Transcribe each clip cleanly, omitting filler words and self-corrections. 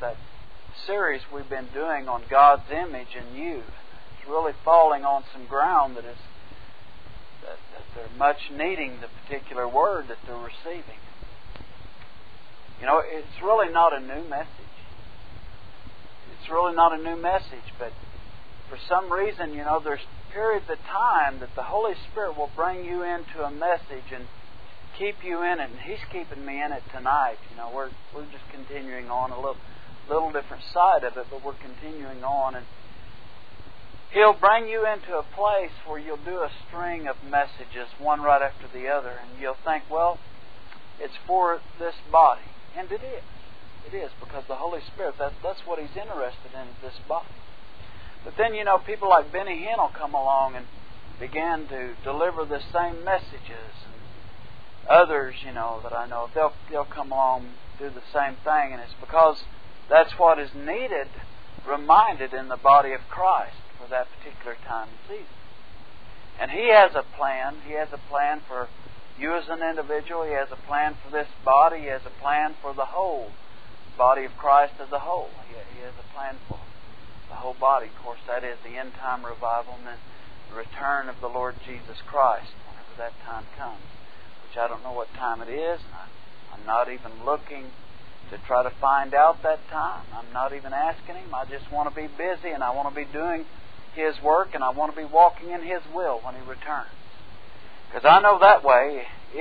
that series we've been doing on God's image in you. It's really falling on some ground that they're much needing the particular word that they're receiving. You know, it's really not a new message. It's really not a new message, but for some reason, you know, there's periods of time that the Holy Spirit will bring you into a message and keep you in it, and He's keeping me in it tonight. You know, we're just continuing on a little different side of it, but we're continuing on, and He'll bring you into a place where you'll do a string of messages, one right after the other, and you'll think, well, it's for this body. And it is. It is, because the Holy Spirit, that's what He's interested in, is this body. But then, you know, people like Benny Hinn will come along and begin to deliver the same messages. And others, you know, that I know, they'll come along and do the same thing. And it's because that's what is needed, reminded in the body of Christ for that particular time and season. And He has a plan. He has a plan for you as an individual. He has a plan for this body. He has a plan for the whole body of Christ as a whole. He has a plan for the whole body. Of course, that is the end-time revival and then the return of the Lord Jesus Christ whenever that time comes, which I don't know what time it is. And I'm not even looking to try to find out that time. I'm not even asking Him. I just want to be busy, and I want to be doing His work, and I want to be walking in His will when He returns. Because I know that way,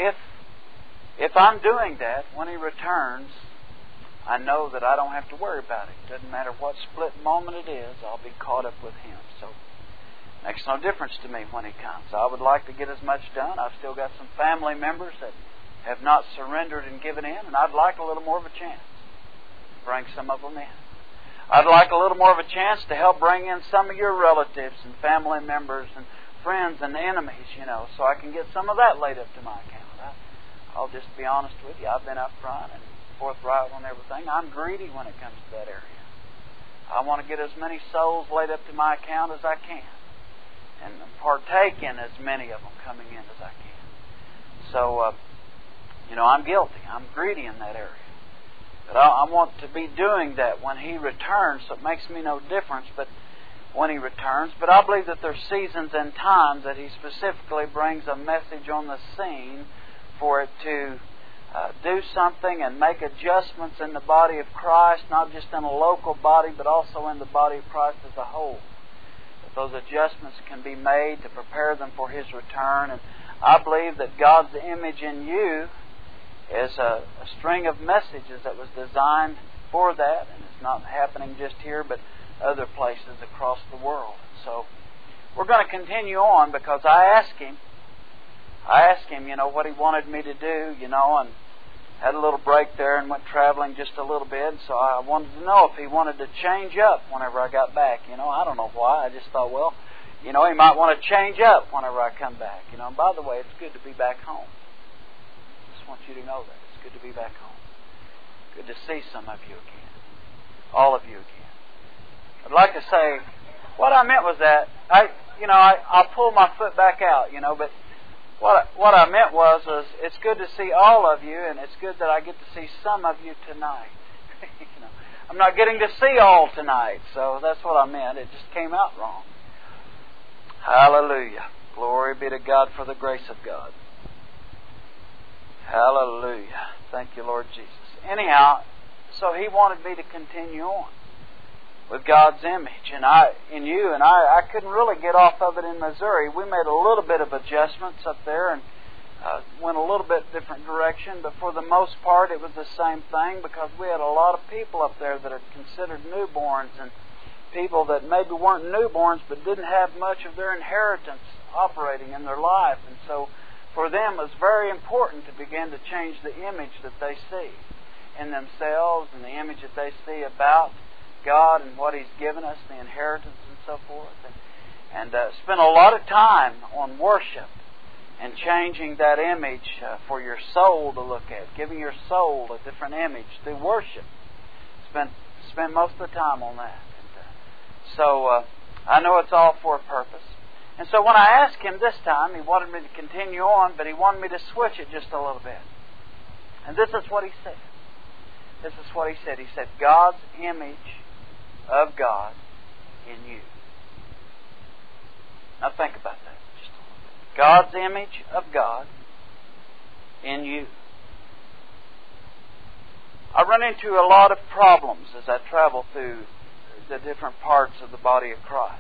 if I'm doing that when He returns, I know that I don't have to worry about it. It doesn't matter what split moment it is, I'll be caught up with Him. So it makes no difference to me when He comes. I would like to get as much done. I've still got some family members that have not surrendered and given in, and I'd like a little more of a chance to bring some of them in. I'd like a little more of a chance to help bring in some of your relatives and family members and friends and enemies, you know, so I can get some of that laid up to my account. I'll just be honest with you. I've been up front and forthright on everything. I'm greedy when it comes to that area. I want to get as many souls laid up to my account as I can and partake in as many of them coming in as I can. So, you know, I'm guilty. I'm greedy in that area. But I want to be doing that when He returns, so it makes me no difference but when He returns. But I believe that there's seasons and times that He specifically brings a message on the scene for it to do something and make adjustments in the body of Christ, not just in a local body, but also in the body of Christ as a whole. That those adjustments can be made to prepare them for His return. And I believe that God's image in you is a string of messages that was designed for that, and it's not happening just here, but other places across the world. So we're going to continue on because I asked him, you know, what he wanted me to do, you know, and had a little break there and went traveling just a little bit. So I wanted to know if he wanted to change up whenever I got back. You know, I don't know why. I just thought, well, you know, he might want to change up whenever I come back. You know, and by the way, it's good to be back home. I just want you to know that. It's good to be back home. Good to see some of you again. All of you again. I'd like to say, what I meant was that, I'll pull my foot back out, you know, but what I meant was it's good to see all of you, and it's good that I get to see some of you tonight. You know, I'm not getting to see all tonight, so that's what I meant. It just came out wrong. Hallelujah. Glory be to God for the grace of God. Hallelujah. Thank you, Lord Jesus. Anyhow, so He wanted me to continue on with God's image. And I couldn't really get off of it in Missouri. We made a little bit of adjustments up there and went a little bit different direction. But for the most part, it was the same thing because we had a lot of people up there that are considered newborns and people that maybe weren't newborns but didn't have much of their inheritance operating in their life. And so for them, it was very important to begin to change the image that they see in themselves and the image that they see about God and what He's given us, the inheritance and so forth. And spent a lot of time on worship and changing that image for your soul to look at, giving your soul a different image through worship. Spent most of the time on that. So I know it's all for a purpose. And so when I asked him this time, he wanted me to continue on, but he wanted me to switch it just a little bit. And this is what he said. this is what He said. He said, God's image of God in you. Now think about that just a little bit. God's image of God in you. I run into a lot of problems as I travel through the different parts of the body of Christ.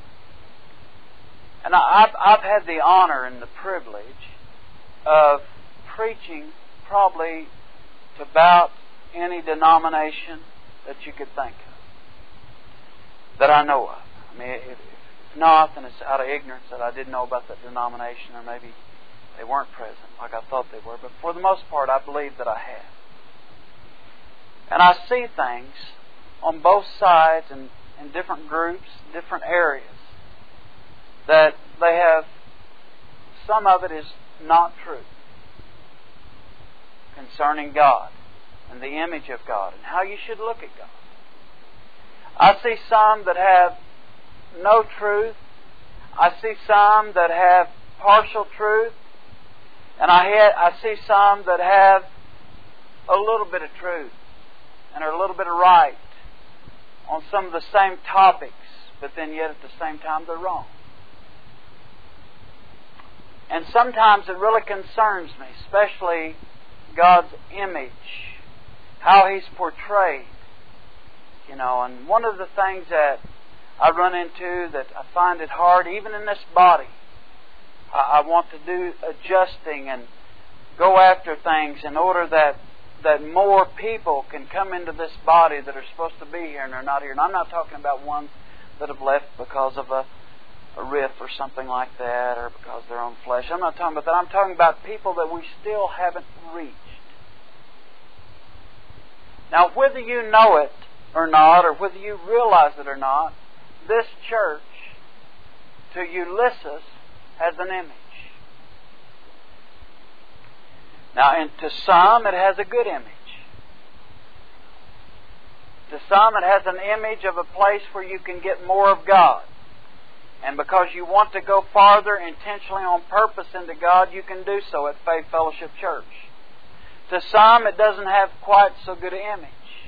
And I've had the honor and the privilege of preaching probably to about any denomination that you could think of, that I know of. I mean, if not, then it's out of ignorance that I didn't know about that denomination, or maybe they weren't present like I thought they were. But for the most part, I believe that I have. And I see things on both sides and in different groups, different areas, that they have, some of it is not true concerning God and the image of God and how you should look at God. I see some that have no truth. I see some that have partial truth. And I see some that have a little bit of truth and are a little bit of right on some of the same topics, but then yet at the same time they're wrong. And sometimes it really concerns me, especially God's image, how He's portrayed. And one of the things that I run into that I find it hard, even in this body, I want to do adjusting and go after things in order that more people can come into this body that are supposed to be here and they're not here. And I'm not talking about ones that have left because of a riff or something like that, or because of their own flesh. I'm not talking about that. I'm talking about people that we still haven't reached. Now, whether you know it or not, or whether you realize it or not, this church to Ulysses has an image. Now, and to some it has a good image. To some it has an image of a place where you can get more of God. And because you want to go farther intentionally on purpose into God, you can do so at Faith Fellowship Church. To some it doesn't have quite so good an image,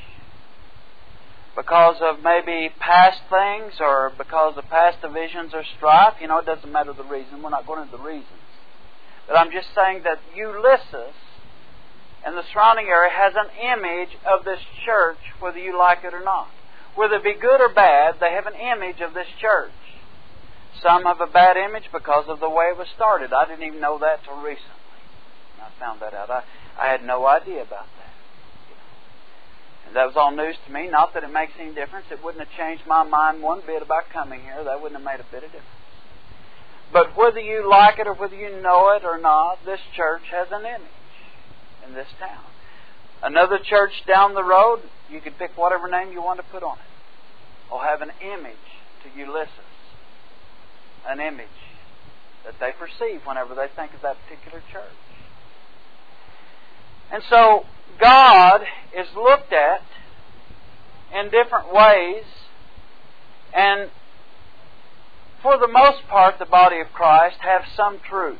because of maybe past things or because of past divisions or strife. It doesn't matter the reason. We're not going into the reasons. But I'm just saying that Ulysses and the surrounding area has an image of this church, whether you like it or not. Whether it be good or bad, they have an image of this church. Some have a bad image because of the way it was started. I didn't even know that till recently. I found that out. I had no idea about that. And that was all news to me. Not that it makes any difference. It wouldn't have changed my mind one bit about coming here. That wouldn't have made a bit of difference. But whether you like it or whether you know it or not, this church has an image in this town. Another church down the road, you could pick whatever name you want to put on it, will have an image to Ulysses. An image that they perceive whenever they think of that particular church. And so God is looked at in different ways, and for the most part the body of Christ have some truth,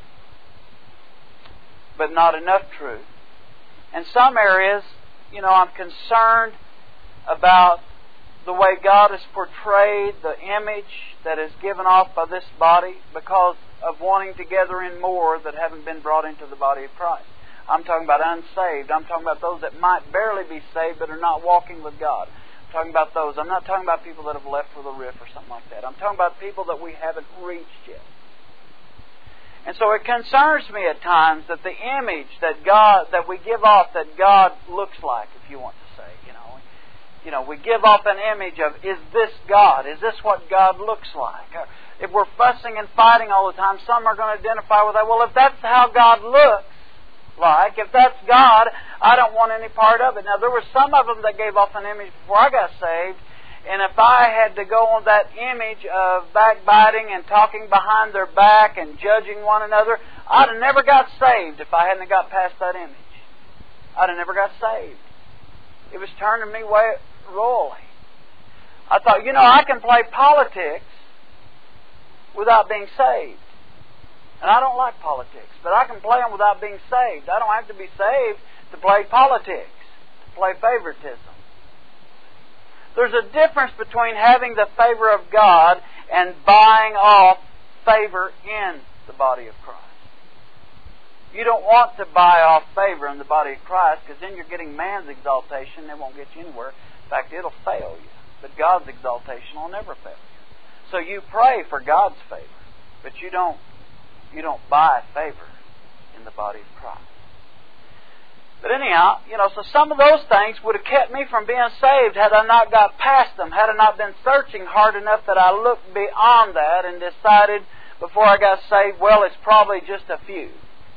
but not enough truth. In some areas, I'm concerned about the way God has portrayed the image that is given off by this body because of wanting to gather in more that haven't been brought into the body of Christ. I'm talking about unsaved. I'm talking about those that might barely be saved but are not walking with God. I'm talking about those. I'm not talking about people that have left with a riff or something like that. I'm talking about people that we haven't reached yet. And so it concerns me at times that the image that we give off, that God looks like, if you want to say, we give off an image of, is this God? Is this what God looks like? If we're fussing and fighting all the time, some are going to identify with that. Well, if that's how God looks like, if that's God, I don't want any part of it. Now, there were some of them that gave off an image before I got saved, and if I had to go on that image of backbiting and talking behind their back and judging one another, I'd have never got saved if I hadn't got past that image. I'd have never got saved. It was turning me away royally. I thought, I can play politics without being saved. And I don't like politics, but I can play them without being saved. I don't have to be saved to play politics. play favoritism. There's a difference between having the favor of God and buying off favor in the body of Christ. You don't want to buy off favor in the body of Christ, because then you're getting man's exaltation. It won't get you anywhere. In fact, it'll fail you. But God's exaltation will never fail you. So you pray for God's favor, but you don't buy favor in the body of Christ. But anyhow, so some of those things would have kept me from being saved had I not got past them, had I not been searching hard enough that I looked beyond that and decided before I got saved, well, it's probably just a few.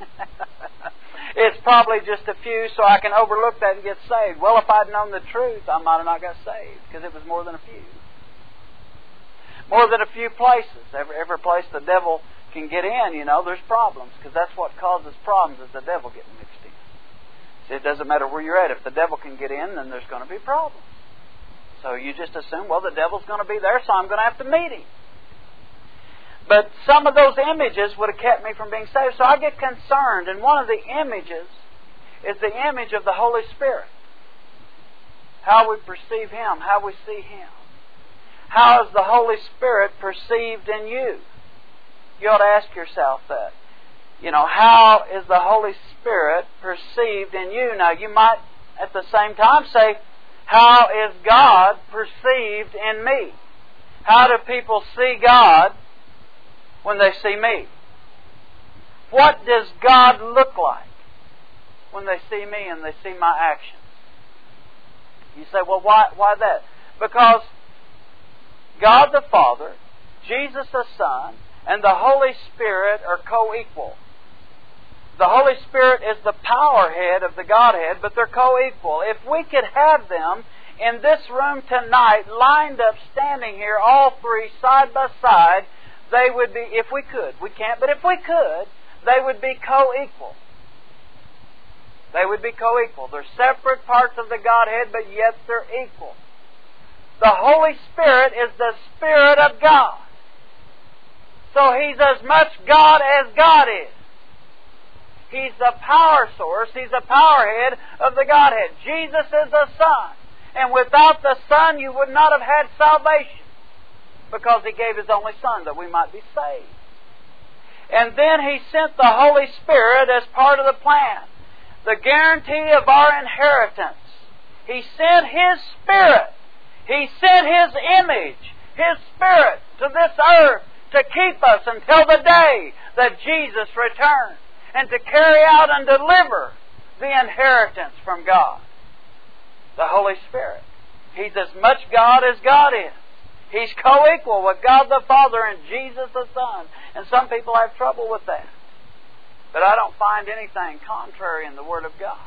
It's probably just a few, so I can overlook that and get saved. Well, if I'd known the truth, I might have not got saved, because it was more than a few. More than a few places. Every place the devil can get in, there's problems, because that's what causes problems, is the devil getting mixed in. See, it doesn't matter where you're at. If the devil can get in, then there's going to be problems. So you just assume, well, the devil's going to be there, so I'm going to have to meet him. But some of those images would have kept me from being saved. So I get concerned. And one of the images is the image of the Holy Spirit. How we perceive Him, how we see Him. How is the Holy Spirit perceived in you? You ought to ask yourself that. How is the Holy Spirit perceived in you? Now, you might at the same time say, how is God perceived in me? How do people see God when they see me? What does God look like when they see me and they see my actions? You say, well, why that? Because God the Father, Jesus the Son, and the Holy Spirit are co-equal. The Holy Spirit is the power head of the Godhead, but they're co-equal. If we could have them in this room tonight, lined up, standing here, all three, side by side, they would be, if we could, we can't, but if we could, they would be co-equal. They would be co-equal. They're separate parts of the Godhead, but yet they're equal. The Holy Spirit is the Spirit of God. So He's as much God as God is. He's the power source. He's the power head of the Godhead. Jesus is the Son. And without the Son, you would not have had salvation, because He gave His only Son that we might be saved. And then He sent the Holy Spirit as part of the plan, the guarantee of our inheritance. He sent His Spirit. He sent His image, His Spirit, to this earth to keep us until the day that Jesus returns, and to carry out and deliver the inheritance from God. The Holy Spirit. He's as much God as God is. He's co-equal with God the Father and Jesus the Son. And some people have trouble with that. But I don't find anything contrary in the Word of God.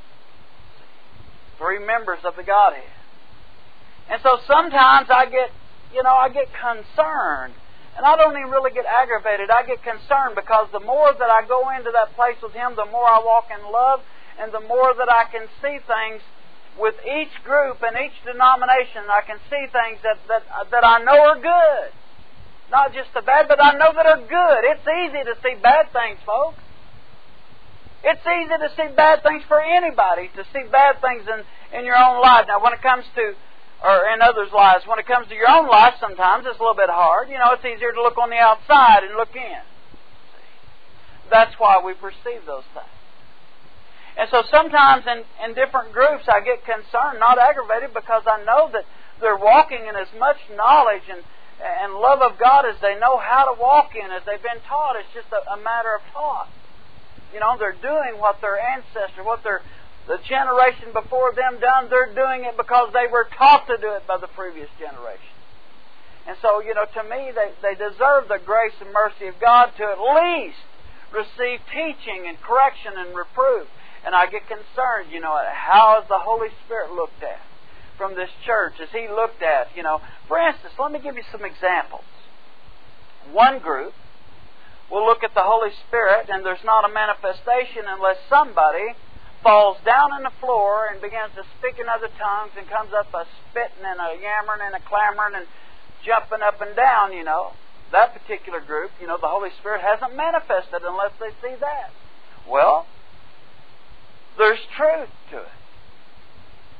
Three members of the Godhead. And so sometimes I get concerned. And I don't even really get aggravated. I get concerned, because the more that I go into that place with Him, the more I walk in love, and the more that I can see things with each group and each denomination. I can see things that I know are good. Not just the bad, but I know that are good. It's easy to see bad things, folks. It's easy to see bad things for anybody, to see bad things in your own life. Now, when it comes to, or in others' lives, when it comes to your own life, sometimes it's a little bit hard. It's easier to look on the outside and look in. That's why we perceive those things. And so sometimes in different groups I get concerned, not aggravated, because I know that they're walking in as much knowledge and love of God as they know how to walk in, as they've been taught. It's just a matter of thought. They're doing what their ancestors, the generation before them done. They're doing it because they were taught to do it by the previous generation. And so, to me, they deserve the grace and mercy of God to at least receive teaching and correction and reproof. And I get concerned, how is the Holy Spirit looked at from this church? Is He looked at, For instance, let me give you some examples. One group will look at the Holy Spirit, and there's not a manifestation unless somebody falls down on the floor and begins to speak in other tongues and comes up a spitting and a yammering and a clamoring and jumping up and down, That particular group, the Holy Spirit hasn't manifested unless they see that. Well, there's truth to it.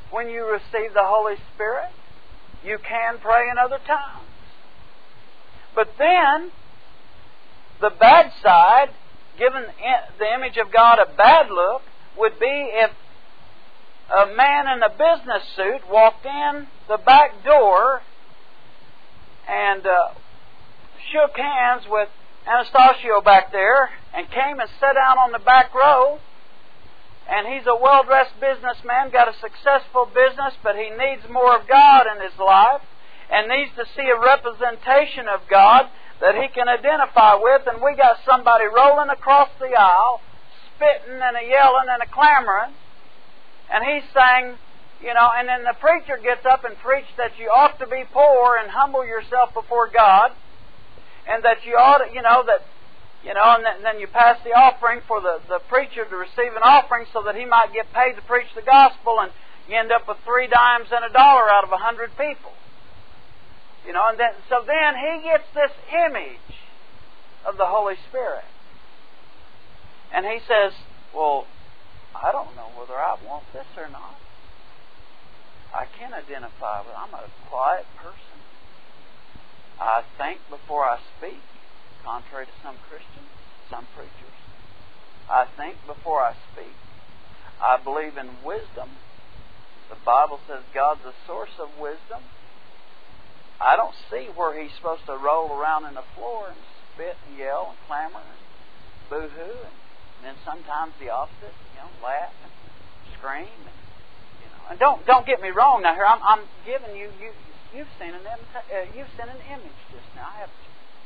when you receive the Holy Spirit. You can pray in other tongues. But then, the bad side, giving the image of God a bad look, would be if a man in a business suit walked in the back door and shook hands with Anastasio back there and came and sat down on the back row. And he's a well-dressed businessman, got a successful business, but he needs more of God in his life and needs to see a representation of God that he can identify with. And we got somebody rolling across the aisle, spitting and a-yelling and a-clamoring. And he's saying, and then the preacher gets up and preached that you ought to be poor and humble yourself before God. And that you ought to, and then you pass the offering for the preacher to receive an offering so that he might get paid to preach the gospel, and you end up with 3 dimes and $1 out of 100 people. And then he gets this image of the Holy Spirit. And he says, well, I don't know whether I want this or not. I can identify with it. I'm a quiet person. I think before I speak, contrary to some Christians, some preachers. I think before I speak. I believe in wisdom. The Bible says God's the source of wisdom. I don't see where He's supposed to roll around in the floor and spit and yell and clamor and boo-hoo, and then sometimes the opposite, laugh and scream. And don't get me wrong now here. I'm giving you've seen an image just now, haven't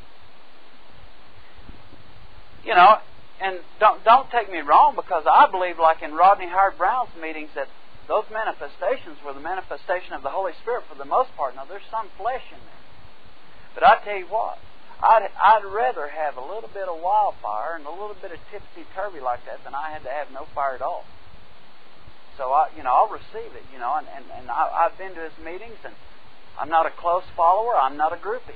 you? And don't take me wrong, because I believe, like in Rodney Howard Brown's meetings, that those manifestations were the manifestation of the Holy Spirit for the most part. Now, there's some flesh in there. But I tell you what, I'd rather have a little bit of wildfire and a little bit of tipsy-turvy like that than I had to have no fire at all. So, I'll receive it, and I've been to his meetings, and I'm not a close follower. I'm not a groupie.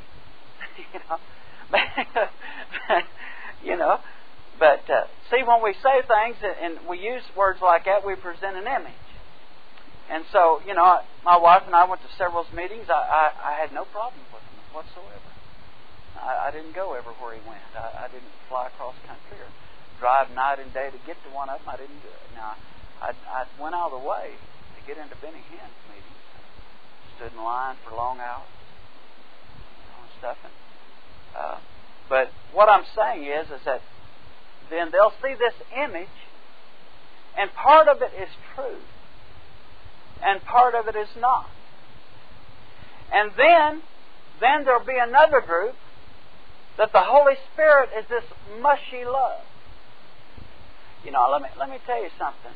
But see, when we say things and we use words like that, we present an image. And so, my wife and I went to several meetings. I had no problem with him whatsoever. I didn't go everywhere he went. I didn't fly across country or drive night and day to get to one of them. I didn't do it. Now, I went out of the way to get into Benny Hinn's meetings. Stood in line for long hours and stuff. But what I'm saying is that then they'll see this image, and part of it is true, and part of it is not. And then there'll be another group that the Holy Spirit is this mushy love. Let me tell you something.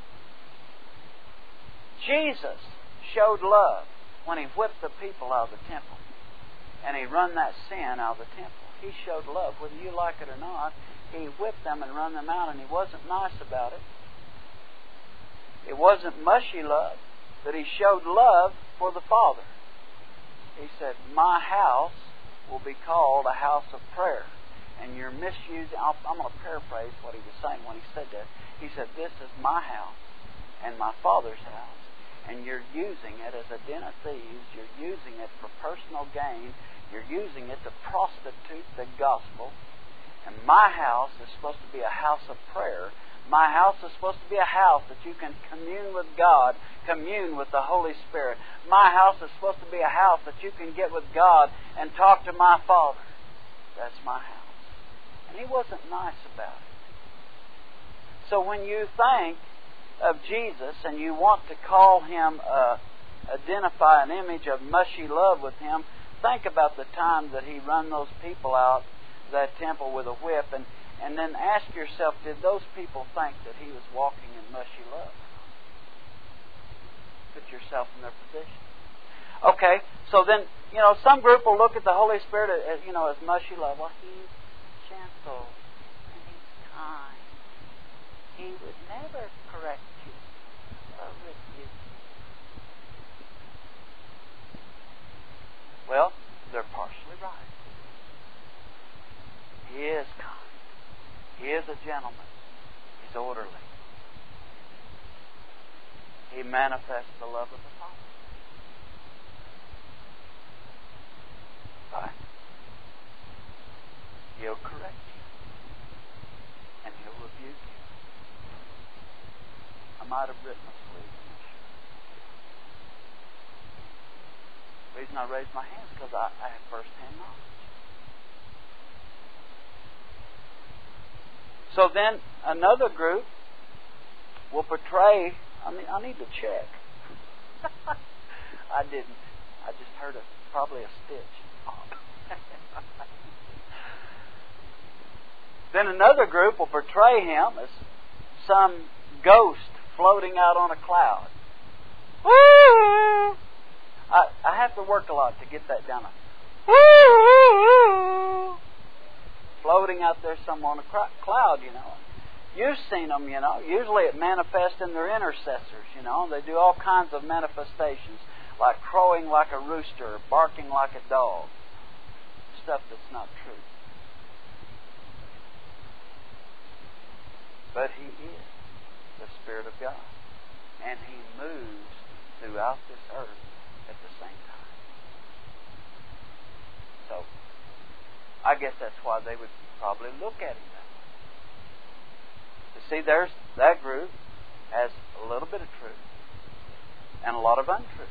Jesus showed love when He whipped the people out of the temple, and He run that sin out of the temple. He showed love. Whether you like it or not, He whipped them and run them out, and He wasn't nice about it. It wasn't mushy love, but He showed love for the Father. He said, my house will be called a house of prayer. And you're misusing, I'm going to paraphrase what He was saying when He said that. He said, this is my house and my Father's house. And you're using it as a den of thieves. You're using it for personal gain. You're using it to prostitute the gospel. And my house is supposed to be a house of prayer. My house is supposed to be a house that you can commune with God, commune with the Holy Spirit. My house is supposed to be a house that you can get with God and talk to my Father. That's my house. And He wasn't nice about it. So when you think of Jesus and you want to call Him, identify an image of mushy love with Him, think about the time that He run those people out of that temple with a whip, and then ask yourself, did those people think that He was walking in mushy love? Put yourself in their position. Okay, so then, some group will look at the Holy Spirit as, as mushy love. Well, He's gentle and He's kind. He would never correct you or rebuke you. Well, they're partially right. He is kind. He is a gentleman. He's orderly. He manifests the love of the Father. But He'll correct you. And He'll rebuke you. I might have written a sleeve. The reason I raised my hand is because I have first-hand knowledge. So then another group will portray. I need to check. I didn't. I just heard probably a stitch pop. Then another group will portray him as some ghost floating out on a cloud. Woo! I have to work a lot to get that down. Woo! Floating out there somewhere on a cloud, you know. You've seen them, you know. Usually it manifests in their intercessors, you know. They do all kinds of manifestations, like crowing like a rooster, or barking like a dog. Stuff that's not true. But He is the Spirit of God. And He moves throughout this earth at the same time. So, I guess that's why they would probably look at Him that way. You see, there's that group has a little bit of truth and a lot of untruth.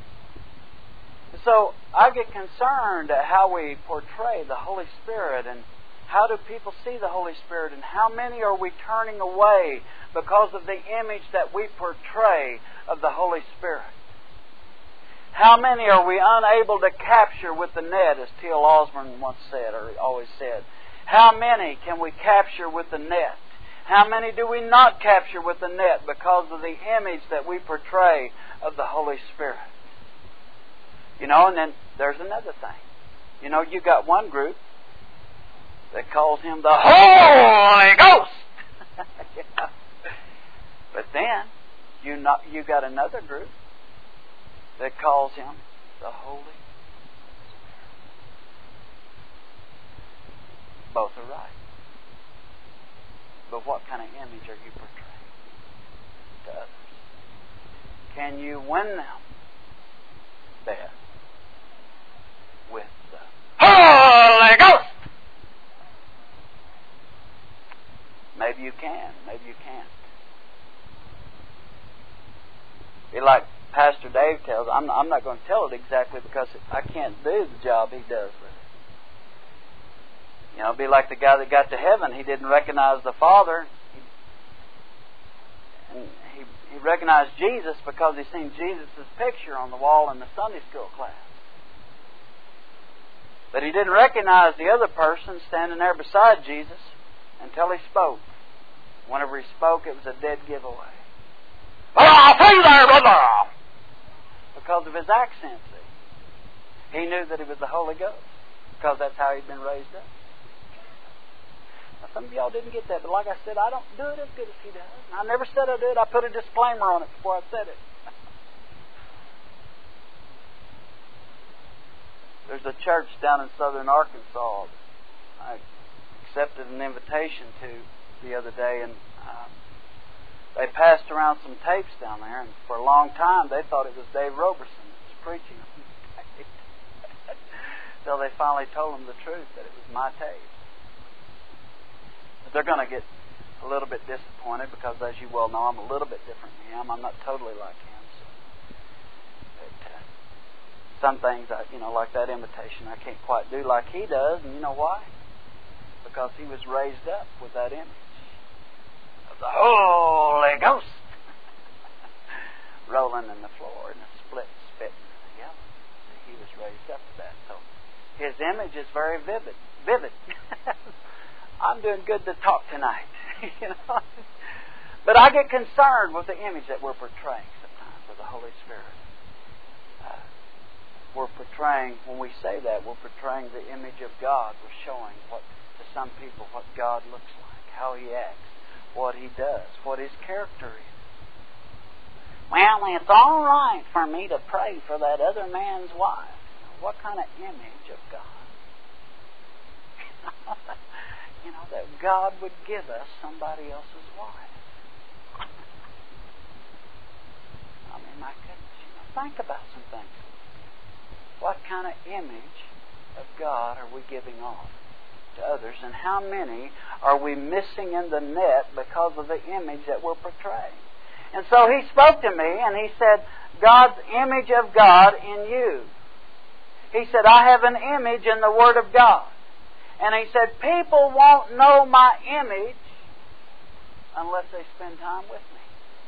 So I get concerned at how we portray the Holy Spirit, and how do people see the Holy Spirit, and how many are we turning away because of the image that we portray of the Holy Spirit? How many are we unable to capture with the net, as T.L. Osborne once said, or always said? How many can we capture with the net? How many do we not capture with the net because of the image that we portray of the Holy Spirit? You know, and then there's another thing. You know, you got one group that calls Him the Holy Ghost. Yeah. But then you got another group that calls Him the Holy Spirit. Both are right. But what kind of image are you portraying to others? Can you win them best with the Holy Ghost? Maybe you can, maybe you can't. Be like Pastor Dave tells. I'm not going to tell it exactly because I can't do the job he does with it. You know, it'd be like the guy that got to heaven. He didn't recognize the Father. And he recognized Jesus because he seen Jesus' picture on the wall in the Sunday school class. But he didn't recognize the other person standing there beside Jesus until he spoke. Whenever he spoke, it was a dead giveaway. Oh, I'll tell you there, brother! Because of his accent, see. He knew that he was the Holy Ghost because that's how he'd been raised up. Now, some of y'all didn't get that, but like I said, I don't do it as good as he does. And I never said I did. I put a disclaimer on it before I said it. There's a church down in southern Arkansas I accepted an invitation to the other day, and they passed around some tapes down there, and for a long time they thought it was Dave Roberson that was preaching on the tape. Until they finally told them the truth, that it was my tape. But they're going to get a little bit disappointed because, as you well know, I'm a little bit different than him. I'm not totally like him. So. But some things, like that imitation, I can't quite do like he does, and you know why? Because he was raised up with that image of the Holy Ghost rolling in the floor in a split, spitting in the yellow. See, he was raised up with that. So his image is very vivid. I'm doing good to talk tonight. But I get concerned with the image that we're portraying sometimes with the Holy Spirit. We're portraying, when we say that, we're portraying the image of God. We're showing to some people what God looks like, how He acts, what He does, what His character is. Well, it's all right for me to pray for that other man's wife. What kind of image of God? That God would give us somebody else's wife. my goodness, think about some things. What kind of image of God are we giving off to others? And how many are we missing in the net because of the image that we're portraying? And so he spoke to me and he said, God's image of God in you. He said, I have an image in the Word of God. And he said, people won't know my image unless they spend time with me.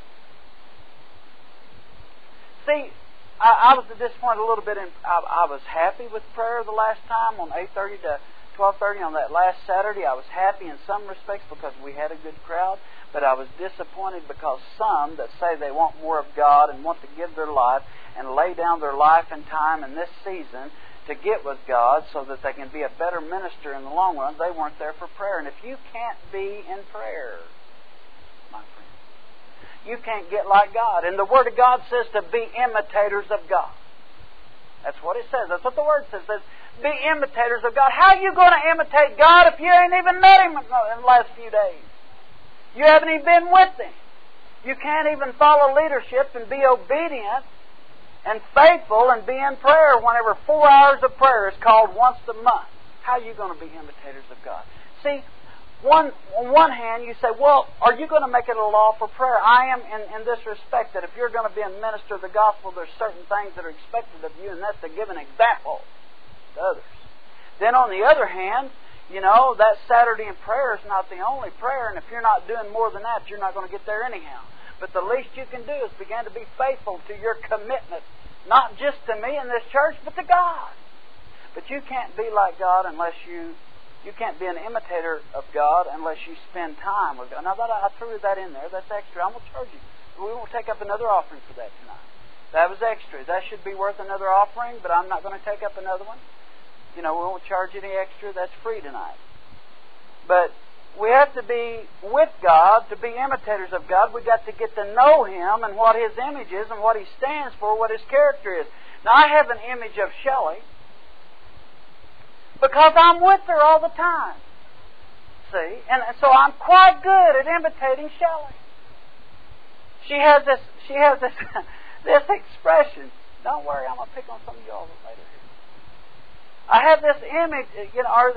See, I was disappointed a little bit. I was happy with prayer the last time on 8:30 to 12:30 on that last Saturday. I was happy in some respects because we had a good crowd. But I was disappointed because some that say they want more of God and want to give their life and lay down their life and time in this season to get with God so that they can be a better minister in the long run, they weren't there for prayer. And if you can't be in prayer, my friend, you can't get like God. And the Word of God says to be imitators of God. That's what it says. That's what the Word says. It says, be imitators of God. How are you going to imitate God if you ain't even met Him in the last few days? You haven't even been with Him. You can't even follow leadership and be obedient and faithful and be in prayer whenever 4 hours of prayer is called once a month. How are you going to be imitators of God? See, on one hand, you say, well, are you going to make it a law for prayer? I am in this respect, that if you're going to be a minister of the gospel, there's certain things that are expected of you, and that's to give an example to others. Then on the other hand, that Saturday in prayer is not the only prayer, and if you're not doing more than that, you're not going to get there anyhow. But the least you can do is begin to be faithful to your commitment, not just to me in this church, but to God. But you can't be like God unless you can't be an imitator of God unless you spend time with God. Now, I threw that in there. That's extra. I'm going to charge you. We won't take up another offering for that tonight. That was extra. That should be worth another offering, but I'm not going to take up another one. We won't charge any extra. That's free tonight. But we have to be with God, to be imitators of God. We've got to get to know Him and what His image is and what He stands for, what His character is. Now, I have an image of Shelley because I'm with her all the time. See? And so I'm quite good at imitating Shelley. She has this this expression. Don't worry, I'm going to pick on some of you all later. I have this image, or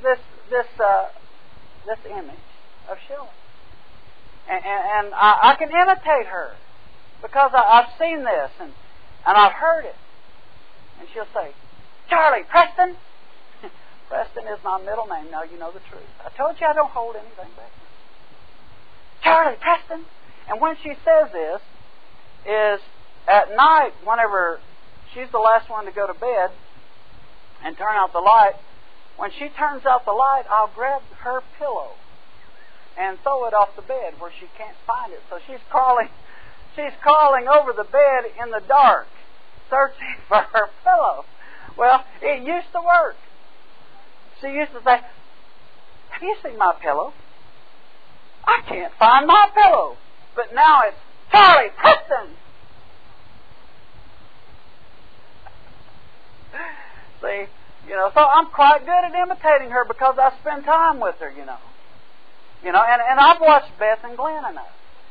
this image of Shelley. And I can imitate her because I've seen this and I've heard it. And she'll say, Charlie Preston. Preston is my middle name. Now you know the truth. I told you I don't hold anything back. Charlie Preston. And when she says this, is at night, whenever she's the last one to go to bed and turn out the light, when she turns out the light, I'll grab her pillow and throw it off the bed where she can't find it. So she's crawling over the bed in the dark, searching for her pillow. Well, it used to work. She used to say, have you seen my pillow? I can't find my pillow. But now it's Charlie Preston. See, so I'm quite good at imitating her because I spend time with her, and I've watched Beth and Glenn enough.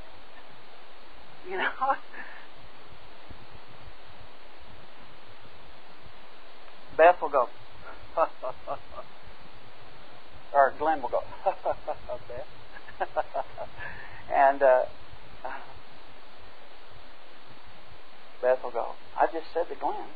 Beth will go, or Glenn will go, Beth. And Beth will go, I just said to Glenn.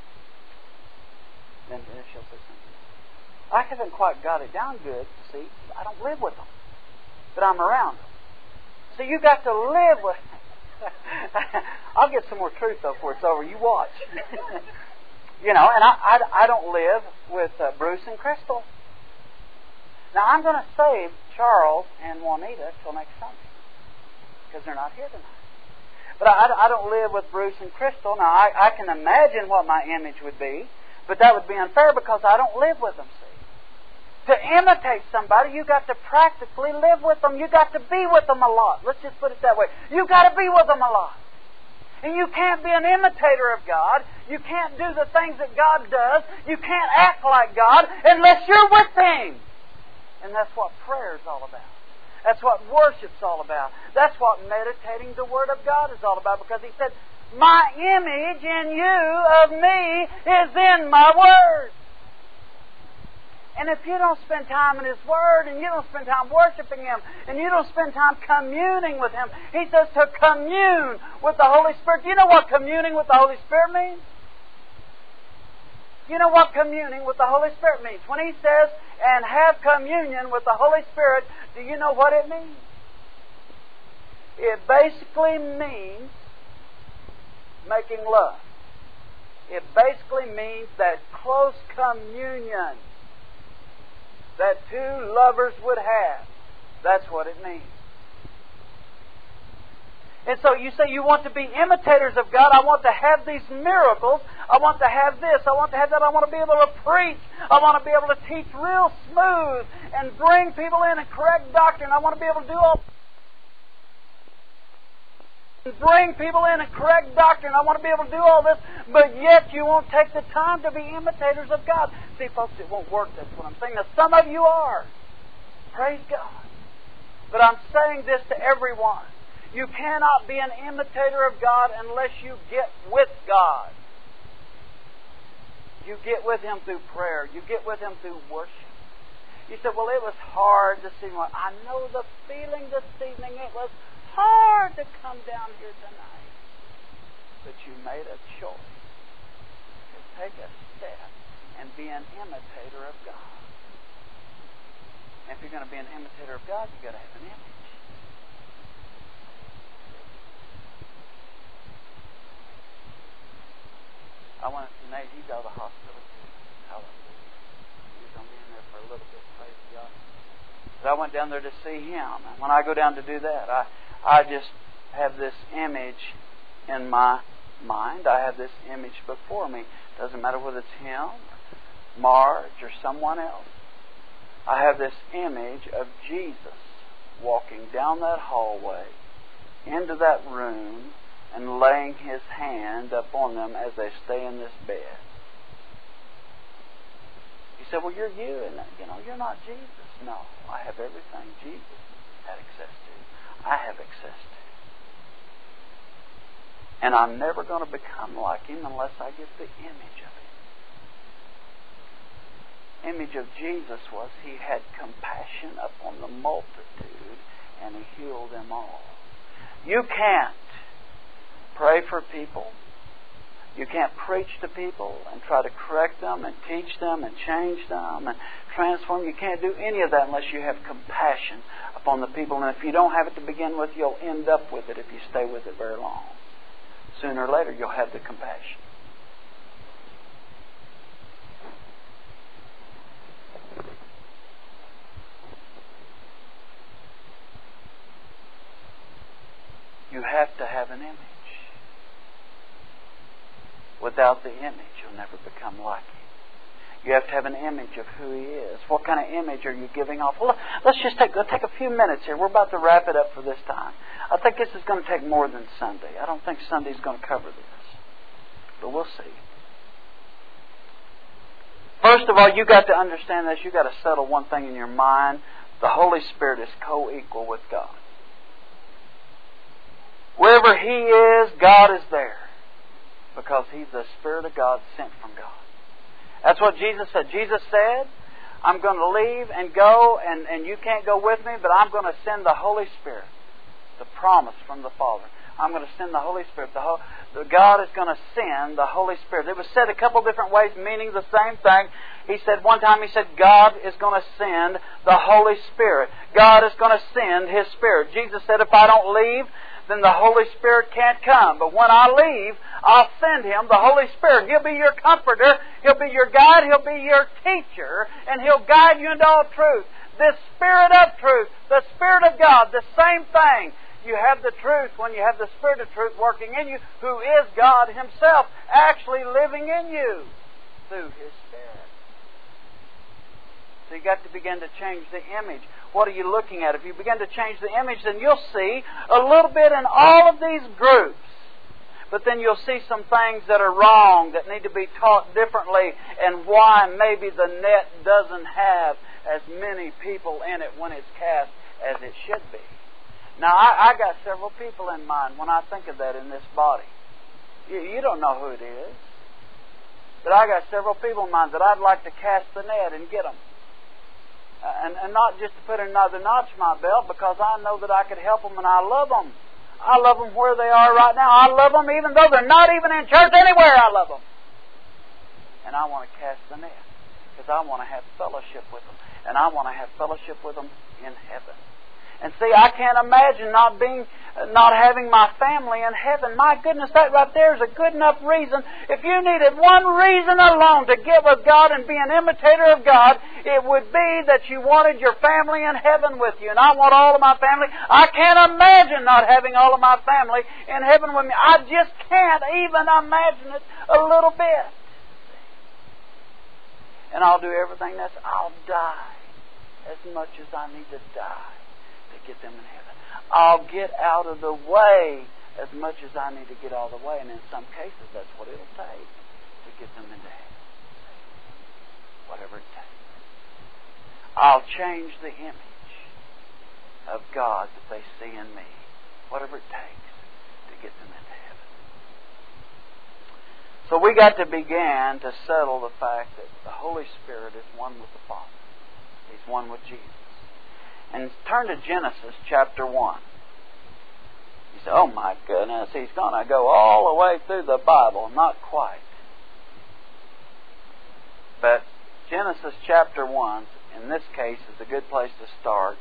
Then she'll say something. I haven't quite got it down good, see. I don't live with them. But I'm around them. So you got to live with I'll get some more truth, though, before it's over. You watch. And I don't live with Bruce and Crystal. Now, I'm going to save Charles and Juanita till next Sunday because they're not here tonight. But I don't live with Bruce and Crystal. Now, I can imagine what my image would be, but that would be unfair because I don't live with them, see. To imitate somebody, you've got to practically live with them. You've got to be with them a lot. Let's just put it that way. You've got to be with them a lot. And you can't be an imitator of God. You can't do the things that God does. You can't act like God unless you're with Him. And that's what prayer is all about. That's what worship's all about. That's what meditating the Word of God is all about. Because He said, My image in you of me is in my Word. And if you don't spend time in His Word, and you don't spend time worshiping Him, and you don't spend time communing with Him, He says to commune with the Holy Spirit. Do you know what communing with the Holy Spirit means? You know what communing with the Holy Spirit means? When He says, and have communion with the Holy Spirit, do you know what it means? It basically means making love. It basically means that close communion that two lovers would have. That's what it means. And so you say you want to be imitators of God. I want to have these miracles. I want to have this. I want to have that. I want to be able to preach. I want to be able to teach real smooth and bring people in and correct doctrine. I want to be able to do all bring people in and correct doctrine. I want to be able to do all this, but yet you won't take the time to be imitators of God. See, folks, it won't work. That's what I'm saying. Now, some of you are. Praise God. But I'm saying this to everyone. You cannot be an imitator of God unless you get with God. You get with Him through prayer. You get with Him through worship. You said, well, it was hard this evening. I know the feeling this evening. It was hard to come down here tonight. But you made a choice to take a step and be an imitator of God. And if you're going to be an imitator of God, you've got to have an image. I went to Nate. He's out of the hospital too. Hallelujah. He's going to be in there for a little bit. Praise God. But I went down there to see him. And when I go down to do that, I just have this image in my mind. I have this image before me. Doesn't matter whether it's him, or Marge, or someone else. I have this image of Jesus walking down that hallway into that room and laying His hand upon them as they stay in this bed. You say, well, you're you, and you're not Jesus. No, I have everything Jesus had access to. I have access to. And I'm never going to become like Him unless I get the image of Him. Image of Jesus was He had compassion upon the multitude and He healed them all. You can't pray for people. You can't preach to people and try to correct them and teach them and change them and transform. You can't do any of that unless you have compassion upon the people. And if you don't have it to begin with, you'll end up with it if you stay with it very long. Sooner or later, you'll have the compassion. You have to have an image. Without the image, you'll never become like Him. You have to have an image of who He is. What kind of image are you giving off? Well, let's just take a few minutes here. We're about to wrap it up for this time. I think this is going to take more than Sunday. I don't think Sunday's going to cover this. But we'll see. First of all, you've got to understand this. You've got to settle one thing in your mind. The Holy Spirit is co-equal with God. Wherever He is, God is there. Because He's the Spirit of God sent from God. That's what Jesus said. Jesus said, I'm going to leave and go, and you can't go with me, but I'm going to send the Holy Spirit. The promise from the Father. I'm going to send the Holy Spirit. God is going to send the Holy Spirit. It was said a couple different ways, meaning the same thing. He said, one time He said, God is going to send the Holy Spirit. God is going to send His Spirit. Jesus said, if I don't leave, then the Holy Spirit can't come. But when I leave, I'll send Him, the Holy Spirit. He'll be your comforter. He'll be your guide. He'll be your teacher. And He'll guide you into all truth. This Spirit of truth, the Spirit of God, the same thing. You have the truth when you have the Spirit of truth working in you, who is God Himself, actually living in you through His Spirit. So you've got to begin to change the image. What are you looking at? If you begin to change the image, then you'll see a little bit in all of these groups. But then you'll see some things that are wrong, that need to be taught differently, and why maybe the net doesn't have as many people in it when it's cast as it should be. Now, I got several people in mind when I think of that in this body. You don't know who it is. But I got several people in mind that I'd like to cast the net and get them. And not just to put another notch in my belt, because I know that I could help them and I love them. I love them where they are right now. I love them even though they're not even in church anywhere. I love them. And I want to cast the net because I want to have fellowship with them. And I want to have fellowship with them in heaven. And see, I can't imagine not having my family in heaven. My goodness, that right there is a good enough reason. If you needed one reason alone to get with God and be an imitator of God, it would be that you wanted your family in heaven with you. And I want all of my family. I can't imagine not having all of my family in heaven with me. I just can't even imagine it a little bit. And I'll do everything I'll die as much as I need to die to get them in heaven. I'll get out of the way as much as I need to get out of the way. And in some cases, that's what it'll take to get them into heaven. Whatever it takes. I'll change the image of God that they see in me. Whatever it takes to get them into heaven. So we got to begin to settle the fact that the Holy Spirit is one with the Father. He's one with Jesus. And turn to Genesis chapter 1. You say, oh my goodness, he's going to go all the way through the Bible. Not quite. But Genesis chapter 1, in this case, is a good place to start.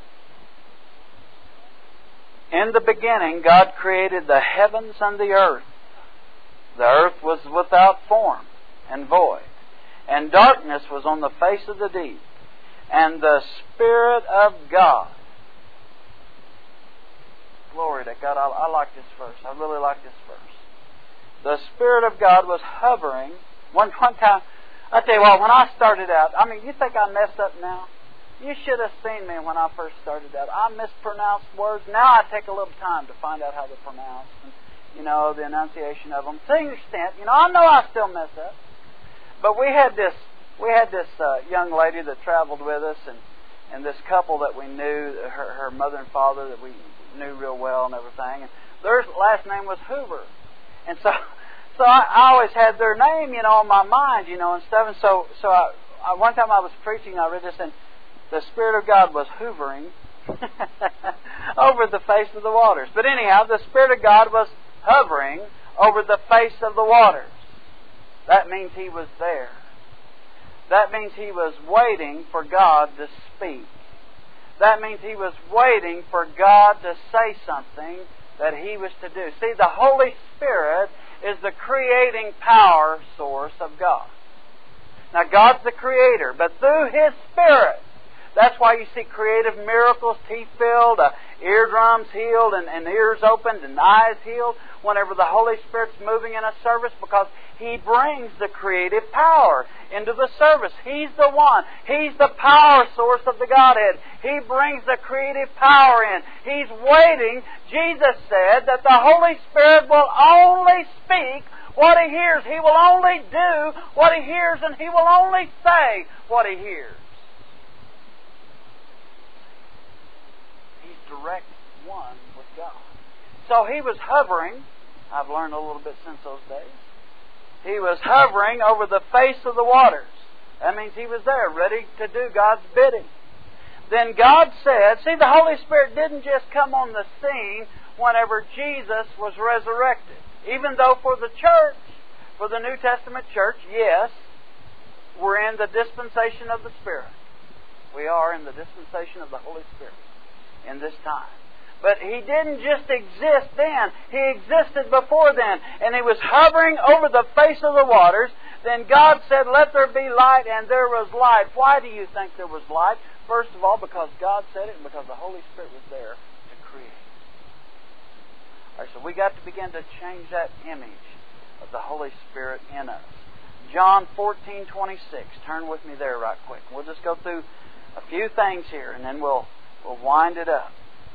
In the beginning, God created the heavens and the earth. The earth was without form and void, and darkness was on the face of the deep. And the Spirit of God. Glory to God. I like this verse. I really like this verse. The Spirit of God was hovering. One time, I tell you what, when I started out, you think I messed up now? You should have seen me when I first started out. I mispronounced words. Now I take a little time to find out how they're pronounced. And, the enunciation of them. To an extent, I know I still mess up. But we had this young lady that traveled with us, and this couple that we knew, her mother and father that we knew real well and everything. And their last name was Hoover, and so I always had their name, on my mind, and stuff. And so I one time I was preaching, I read this, and the Spirit of God was hovering over the face of the waters. But anyhow, the Spirit of God was hovering over the face of the waters. That means He was there. That means He was waiting for God to speak. That means He was waiting for God to say something that He was to do. See, the Holy Spirit is the creating power source of God. Now, God's the Creator, but through His Spirit, that's why you see creative miracles, teeth filled, eardrums healed, and ears opened, and eyes healed, whenever the Holy Spirit's moving in a service, because He brings the creative power into the service. He's the one. He's the power source of the Godhead. He brings the creative power in. He's waiting. Jesus said that the Holy Spirit will only speak what He hears. He will only do what He hears, and He will only say what He hears. He's direct one with God. So He was hovering. I've learned a little bit since those days. He was hovering over the face of the waters. That means He was there, ready to do God's bidding. Then God said, see, the Holy Spirit didn't just come on the scene whenever Jesus was resurrected. Even though for the church, for the New Testament church, yes, we're in the dispensation of the Spirit. We are in the dispensation of the Holy Spirit in this time. But He didn't just exist then. He existed before then. And He was hovering over the face of the waters. Then God said, let there be light, and there was light. Why do you think there was light? First of all, because God said it, and because the Holy Spirit was there to create. All right, so we got to begin to change that image of the Holy Spirit in us. John 14:26. Turn with me there right quick. We'll just go through a few things here, and then we'll wind it up.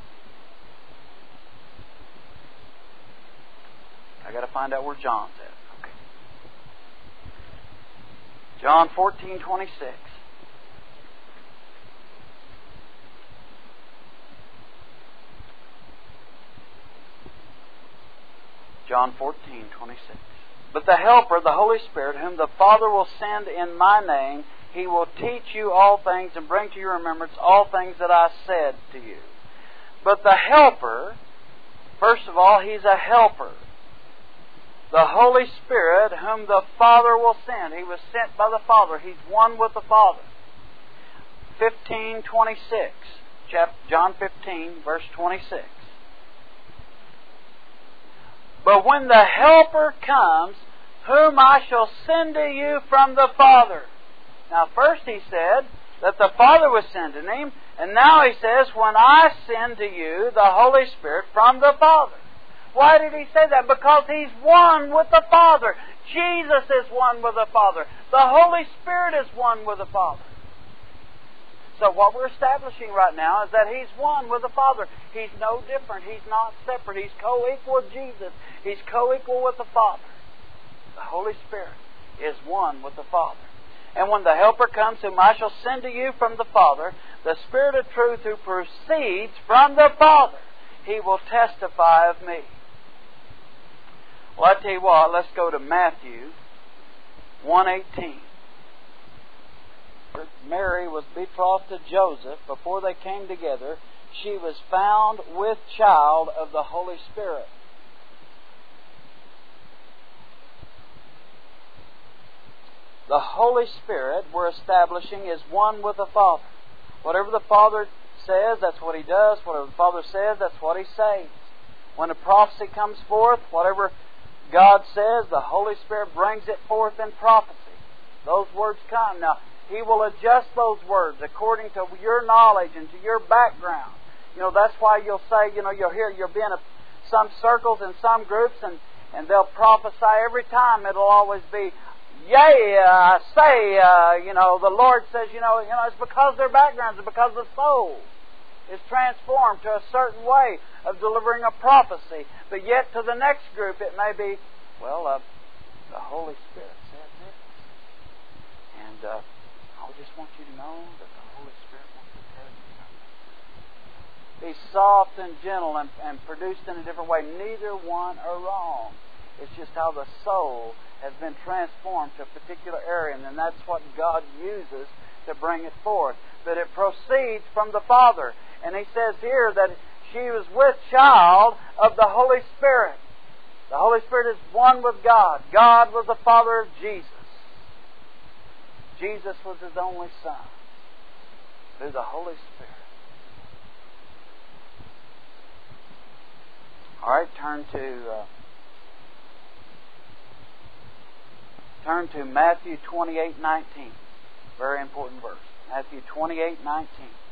I got to find out where John's at. Okay. John 14:26. John 14:26. But the Helper, the Holy Spirit, whom the Father will send in my name, He will teach you all things and bring to your remembrance all things that I said to you. But the Helper, first of all, He's a helper. The Holy Spirit, whom the Father will send. He was sent by the Father. He's one with the Father. 15:26. John 15, verse 26. But when the Helper comes, whom I shall send to you from the Father. Now first He said that the Father was sending Him, and now He says, when I send to you the Holy Spirit from the Father. Why did He say that? Because He's one with the Father. Jesus is one with the Father. The Holy Spirit is one with the Father. So what we're establishing right now is that He's one with the Father. He's no different. He's not separate. He's co-equal with Jesus. He's co-equal with the Father. The Holy Spirit is one with the Father. And when the Helper comes, whom I shall send to you from the Father, the Spirit of truth who proceeds from the Father, He will testify of me. Well, I tell you what, let's go to Matthew 1:18. Mary was betrothed to Joseph. Before they came together, she was found with child of the Holy Spirit. The Holy Spirit, we're establishing, is one with the Father. Whatever the Father says, that's what He does. Whatever the Father says, that's what He says. When a prophecy comes forth, whatever God says, the Holy Spirit brings it forth in prophecy. Those words come. Now, He will adjust those words according to your knowledge and to your background. That's why you'll say, you'll be in some circles and some groups, and they'll prophesy every time. It'll always be, yea, say, the Lord says, it's because their backgrounds, it's because the soul is transformed to a certain way of delivering a prophecy. But yet to the next group it may be, the Holy Spirit said this. And I just want you to know that the Holy Spirit wants to tell you something. Be soft and gentle and produced in a different way. Neither one are wrong. It's just how the soul has been transformed to a particular area, and then that's what God uses to bring it forth. But it proceeds from the Father. And He says here that she was with child of the Holy Spirit. The Holy Spirit is one with God. God was the Father of Jesus. Jesus was His only Son through the Holy Spirit. All right, turn to Matthew 28:19. Very important verse. Matthew 28:19.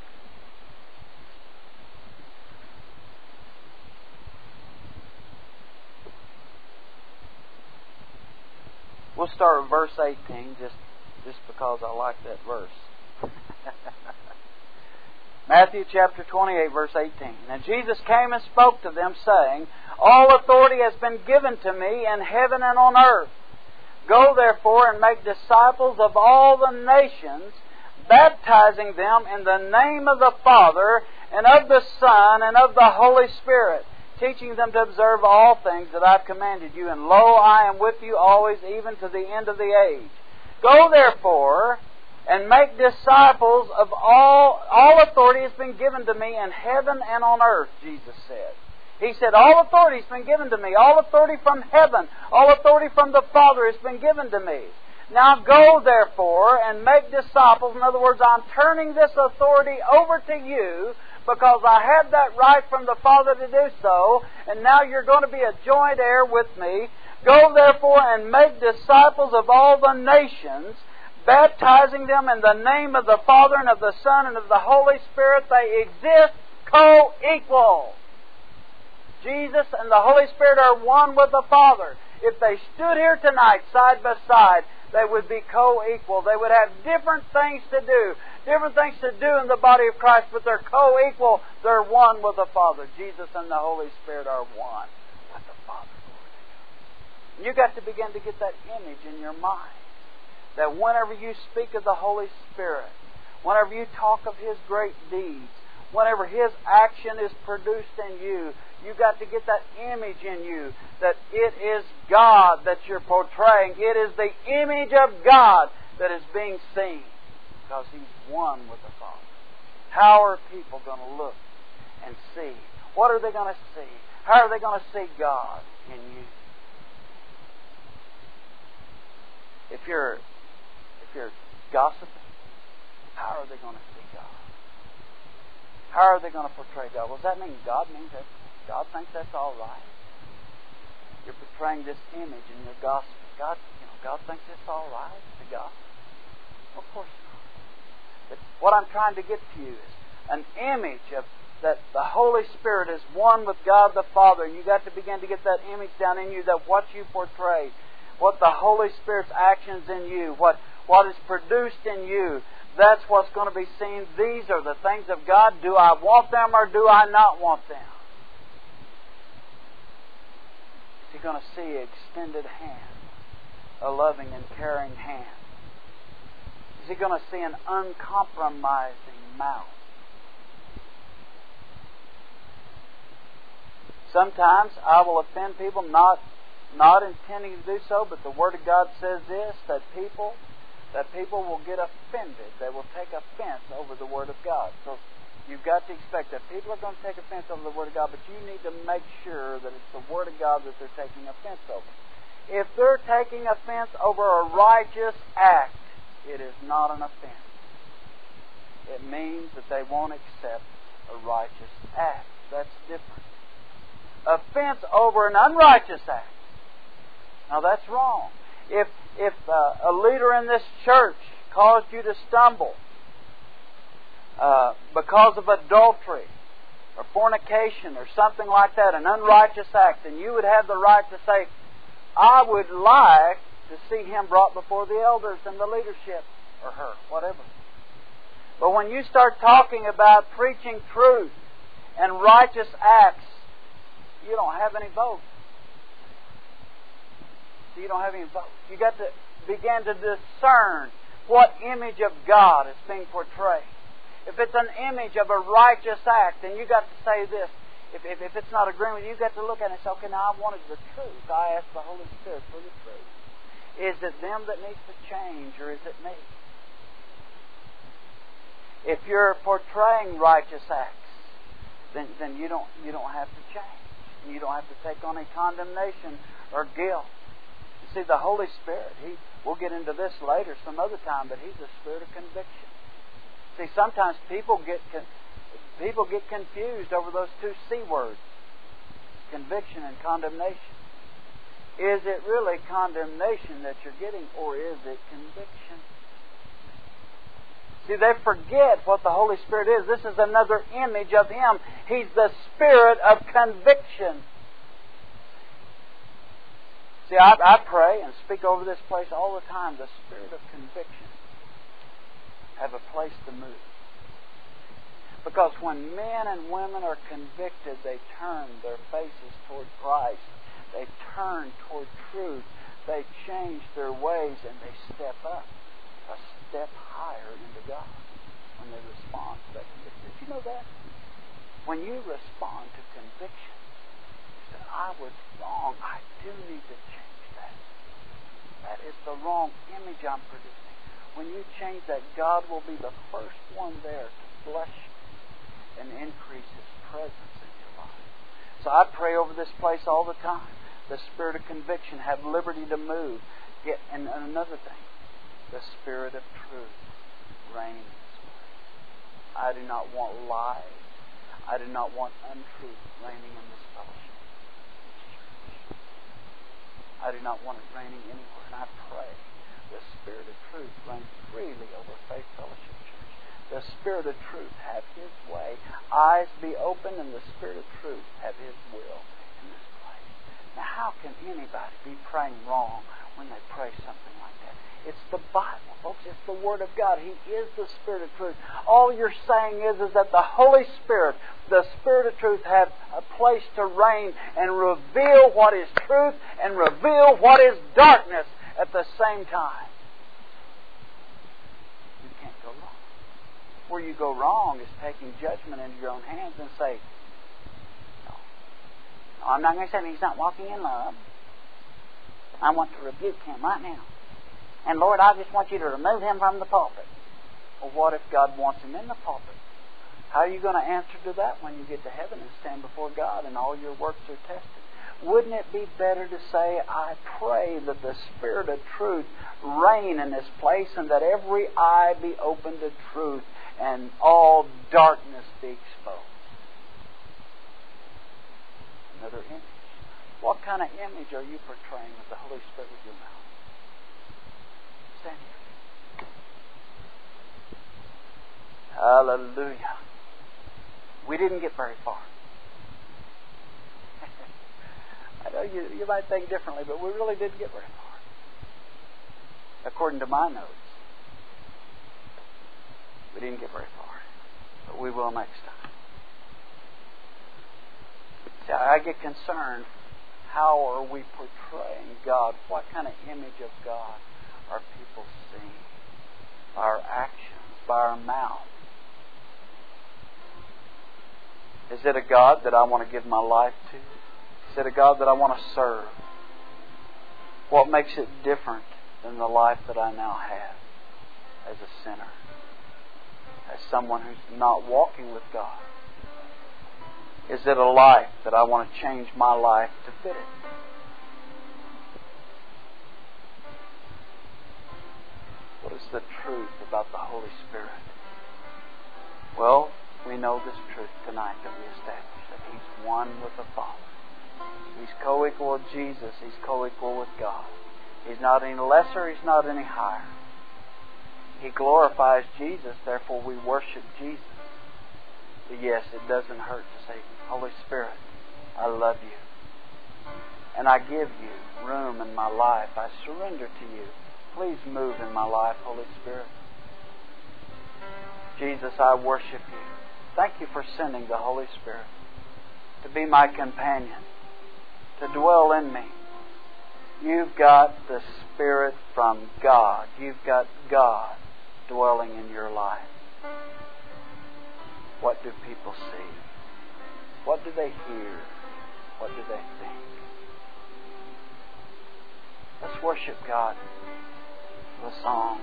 We'll start with verse 18 just because I like that verse. Matthew chapter 28, verse 18. And Jesus came and spoke to them, saying, All authority has been given to me in heaven and on earth. Go therefore and make disciples of all the nations, baptizing them in the name of the Father, and of the Son, and of the Holy Spirit, teaching them to observe all things that I've commanded you. And lo, I am with you always, even to the end of the age. Go therefore and make disciples of all authority has been given to me in heaven and on earth, Jesus said. He said, all authority has been given to me. All authority from heaven, all authority from the Father has been given to me. Now go therefore and make disciples. In other words, I'm turning this authority over to you because I have that right from the Father to do so, and now you're going to be a joint heir with me. Go therefore and make disciples of all the nations, baptizing them in the name of the Father and of the Son and of the Holy Spirit. They exist co-equal. Jesus and the Holy Spirit are one with the Father. If they stood here tonight side by side, they would be co-equal. They would have different things to do in the body of Christ, but they're co-equal. They're one with the Father. Jesus and the Holy Spirit are one with the Father. You've got to begin to get that image in your mind, that whenever you speak of the Holy Spirit, whenever you talk of His great deeds, whenever His action is produced in you, You've got to get that image in you that it is God that you're portraying. It is the image of God that is being seen because He's one with the Father. How are people going to look and see? What are they going to see? How are they going to see God in you? If you're gossiping, how are they going to see God? How are they going to portray God? Well, does that mean God thinks that's all right? You're portraying this image in your gospel. God thinks it's all right to gossip. Of course not. But what I'm trying to get to you is an image of that the Holy Spirit is one with God the Father, and you've got to begin to get that image down in you, that what you portray, what the Holy Spirit's actions in you, what is produced in you, that's what's going to be seen. These are the things of God. Do I want them or do I not want them? Is He going to see an extended hand, a loving and caring hand? Is He going to see an uncompromising mouth? Sometimes I will offend people, not intending to do so, but the Word of God says this, that people will get offended. They will take offense over the Word of God. So you've got to expect that people are going to take offense over the Word of God, but you need to make sure that it's the Word of God that they're taking offense over. If they're taking offense over a righteous act, it is not an offense. It means that they won't accept a righteous act. That's different. Offense over an unrighteous act. Now that's wrong. If a leader in this church caused you to stumble because of adultery or fornication or something like that, an unrighteous act, then you would have the right to say, I would like to see him brought before the elders and the leadership, or her, whatever. But when you start talking about preaching truth and righteous acts, you don't have any vote. You don't have any vote. You got to begin to discern what image of God is being portrayed. If it's an image of a righteous act, then you got to say this. If it's not agreeing with you, you've got to look at it and say, okay, now I wanted the truth. I asked the Holy Spirit for the truth. Is it them that needs to change, or is it me? If you're portraying righteous acts, then you don't have to change. You don't have to take on a condemnation or guilt. You see, the Holy Spirit, we'll get into this later some other time, but He's the Spirit of conviction. See, sometimes people get confused over those two C words, conviction and condemnation. Is it really condemnation that you're getting, or is it conviction? See, they forget what the Holy Spirit is. This is another image of Him. He's the Spirit of conviction. See, I pray and speak over this place all the time. The Spirit of conviction have a place to move. Because when men and women are convicted, they turn their faces toward Christ. They turn toward truth. They change their ways and they step up a step higher into God when they respond to that conviction. Did you know that? When you respond to conviction, you say, I was wrong. I do need to change that. That is the wrong image I'm producing. When you change that, God will be the first one there to bless you and increase His presence in your life. So I pray over this place all the time. The Spirit of conviction have liberty to move. And another thing, the Spirit of truth reign in this place. I do not want lies. I do not want untruth reigning in this fellowship. I do not want it reigning anywhere. And I pray the Spirit of truth reign freely over Faith Fellowship Church. The Spirit of truth have His way. Eyes be open, and the Spirit of truth have His will in this place. Now, how can anybody be praying wrong when they pray something like that? It's the Bible, folks. It's the Word of God. He is the Spirit of truth. All you're saying is that the Holy Spirit, the Spirit of truth, have a place to reign and reveal what is truth and reveal what is darkness at the same time. You can't go wrong. Where you go wrong is taking judgment into your own hands and say, no, I'm not going to say he's not walking in love. I want to rebuke him right now. And Lord, I just want you to remove him from the pulpit. Well, what if God wants him in the pulpit? How are you going to answer to that when you get to heaven and stand before God and all your works are tested? Wouldn't it be better to say, I pray that the Spirit of truth reign in this place and that every eye be open to truth and all darkness be exposed? Another image. What kind of image are you portraying of the Holy Spirit with your mouth? Stand here. Hallelujah. We didn't get very far. I know you might think differently, but we really didn't get very far. According to my notes, we didn't get very far. But we will next time. See, I get concerned. How are we portraying God? What kind of image of God are people seeing? By our actions, by our mouth. Is it a God that I want to give my life to? Is it a God that I want to serve? What makes it different than the life that I now have as a sinner? As someone who's not walking with God? Is it a life that I want to change my life to fit it? What is the truth about the Holy Spirit? Well, we know this truth tonight that we established, that He's one with the Father. He's co-equal with Jesus. He's co-equal with God. He's not any lesser. He's not any higher. He glorifies Jesus, therefore we worship Jesus. But yes, it doesn't hurt to say, Holy Spirit, I love you. And I give you room in my life. I surrender to you. Please move in my life, Holy Spirit. Jesus, I worship you. Thank you for sending the Holy Spirit to be my companion, to dwell in me. You've got the Spirit from God. You've got God dwelling in your life. What do people see? What do they hear? What do they think? Let's worship God with a song.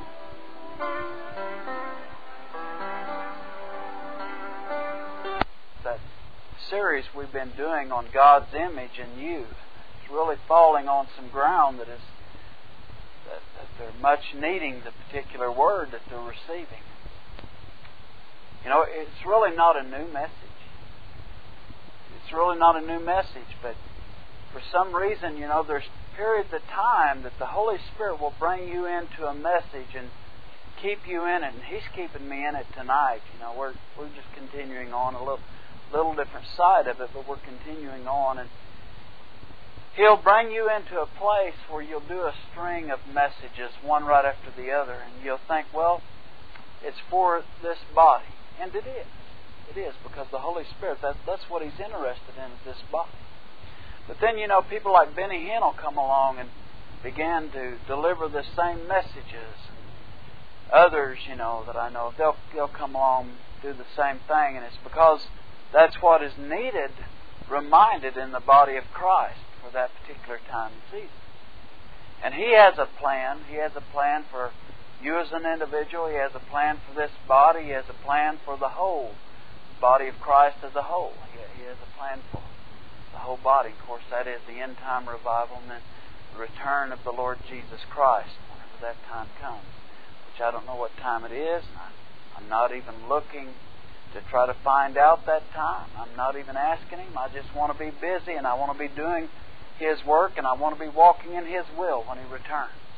That series we've been doing on God's image in you is really falling on some ground that they're much needing the particular word that they're receiving. You know, it's really not a new message. It's really not a new message, but for some reason, you know, there's periods of time that the Holy Spirit will bring you into a message and keep you in it, and He's keeping me in it tonight. You know, we're just continuing on a little different side of it, but we're continuing on, and He'll bring you into a place where you'll do a string of messages, one right after the other, and you'll think, well, it's for this body. And it is. It is, because the Holy Spirit, that's what He's interested in, is this body. But then, you know, people like Benny Hinn will come along and begin to deliver the same messages. Others, you know, that I know, they'll come along and do the same thing, and it's because that's what is needed, reminded in the body of Christ for that particular time and season. And He has a plan. He has a plan for you as an individual. He has a plan for this body. He has a plan for the whole body of Christ as a whole. He has a plan for the whole body. Of course, that is the end time revival and then the return of the Lord Jesus Christ whenever that time comes, which I don't know what time it is. I'm not even looking to try to find out that time. I'm not even asking Him. I just want to be busy, and I want to be doing His work, and I want to be walking in His will when He returns.